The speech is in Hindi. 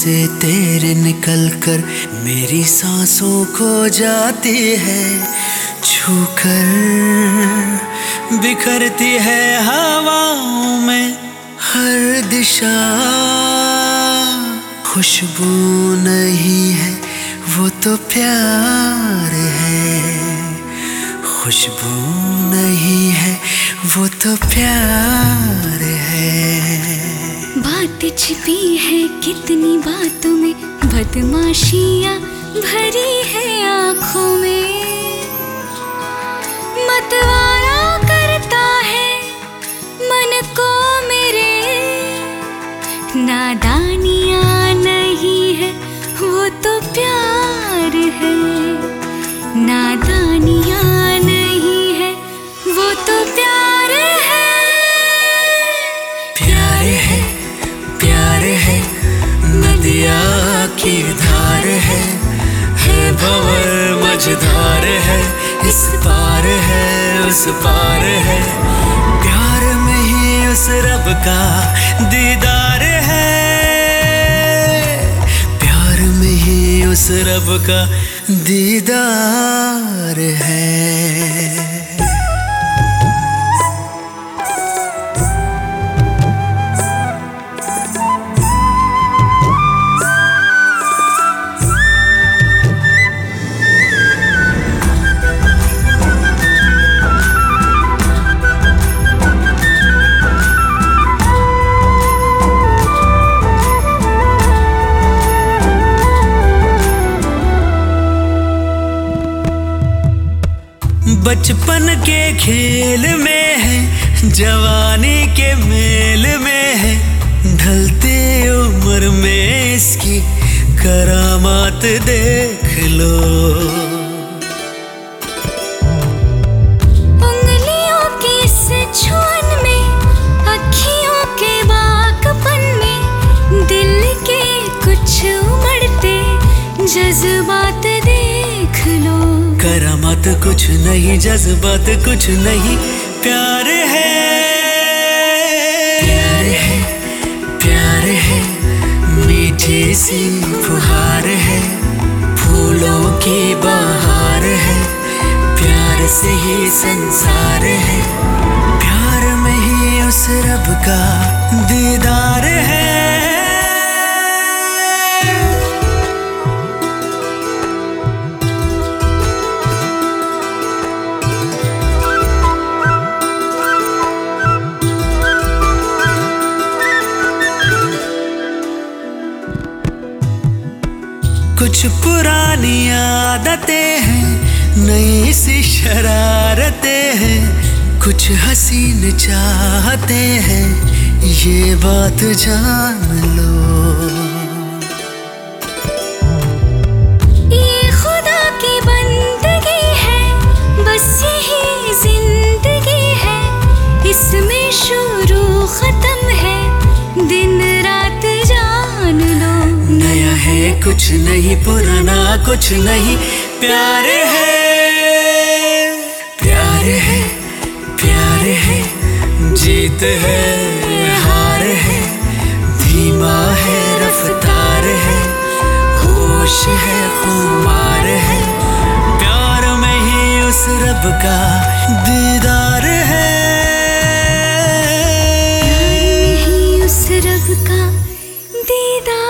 से तेरे निकल कर मेरी सांसों खो जाती है, छूकर बिखरती है हवाओं में हर दिशा। खुशबू नहीं है वो तो प्यार है, खुशबू नहीं है वो तो प्यार है। बात छिपी है कितनी बातों में, बदमाशियाँ भरी है आँखों में। मतवारा करता है मन को मेरे, नादानियाँ नहीं है वो तो प्यार है, नादानियाँ नहीं है वो तो प्यार है। प्यार है, प्यार है, नदिया की धार है भंवर मझधार है, इस पार है उस पार है। प्यार में ही उस रब का दीदार है, प्यार में ही उस रब का दीदार है। बचपन के खेल में है, जवानी के मेल में है, ढलते उम्र में इसकी करामात देख लो। उंगलियों के इस छुअन में, अखियों के बाकपन में, दिल के कुछ उमड़ते जज्बात देख लो। करामात कुछ नहीं, जज्बात कुछ नहीं, प्यार है, प्यार है, प्यार है, मीठी सी फुहार है, फूलों की बहार है, प्यार से ही संसार है, प्यार में ही उस रब का दीदार है। कुछ पुरानी आदतें हैं, नई सी शरारतें हैं, कुछ हसीन चाहते हैं, ये बात जान लो। ये खुदा की बंदगी है, बस यही जिंदगी है, इसमें शुरू खत्म है, दिन रात जान लो। नया है कुछ नहीं, पुराना कुछ नहीं, प्यार है, प्यार है, प्यार है, जीत है हार है, धीमा है रफ्तार है, होश है खुमार है, प्यार में ही उस रब का दीदार है, प्यार में ही उस रब का दीदार।